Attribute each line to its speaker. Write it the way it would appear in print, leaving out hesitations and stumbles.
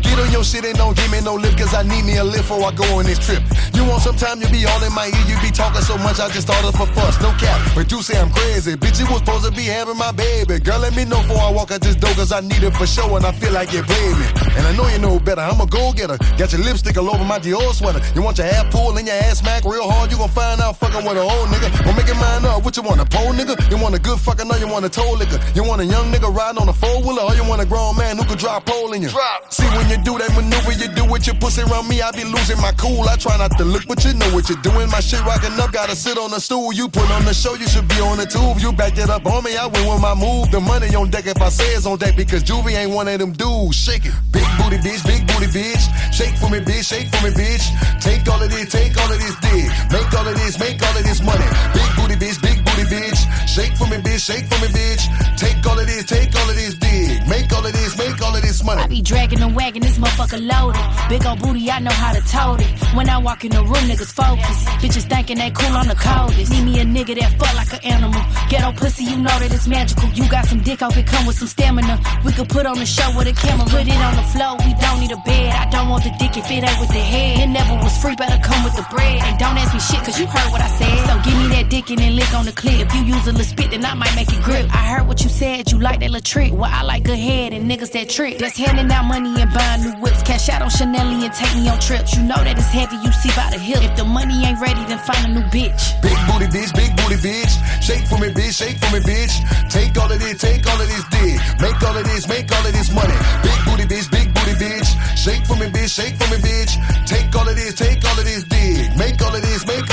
Speaker 1: Get on your shit and don't give me no lip, cause I need me a lift before I go on this trip. You want some time, you be all in my ear, you be talking so much, I just started for fuss, no cap. But you say I'm crazy, bitch, you was supposed to be having my baby. Girl, let me know before I walk out this door, cause I need it for sure, and I feel like you played me. And I know you know better, I'm a go-getter. Got your lipstick all over my Dior sweater. You want your ass pulled and your ass smack real hard, you gon' find out fucking with an old nigga. Or make it mine up, what you want, a pole nigga? You want a good fucking or you want a toll liquor? You want a young nigga riding on a four-wheeler, or you want a grown man who could drop pole in you? See, when you do that maneuver, you do with your pussy around me, I be losing my cool. I try not to look, but you know what you're doing. My shit rocking up, gotta sit on the stool. You put on the show, you should be on the tube. You back it up on me, I win with my move. The money on deck if I say it's on deck, because Juvie ain't one of them dudes. Shake it, big booty bitch, shake for me bitch, shake for me bitch. Take all of this dick. Make all of this money. Big booty bitch, shake for me bitch, shake for me bitch. Take all of this dick. Make all of this money.
Speaker 2: I be dragging and wagging, this motherfucker loaded. Big old booty, I know how to tote it. When I walk in the room, niggas focus. Bitches thinking they cool on the coldest. Need me a nigga that fuck like an animal. Ghetto pussy, you know that it's magical. You got some dick, hope it come with some stamina. We could put on the show with a camera. Put it on the floor, we don't need a bed. I don't want the dick if it ain't with the head. It never was free, better come with the bread. And don't ask me shit, cause you heard what I said. So give me that dick and then lick on the clip. If you use a little spit, then I might make it grip. I heard what you said, you like that little trick. Well, I like good head and niggas that trick. That's handing out money and buying new whips. Cash out on Chanel and take me on trips. You know that it's heavy, you see by the hip. If the money ain't ready, then find a new bitch.
Speaker 1: Big booty bitch, shake for me bitch. Take all of this dick. Make all of this money. Big booty bitch, shake for me bitch. Take all of this dick. Make all of this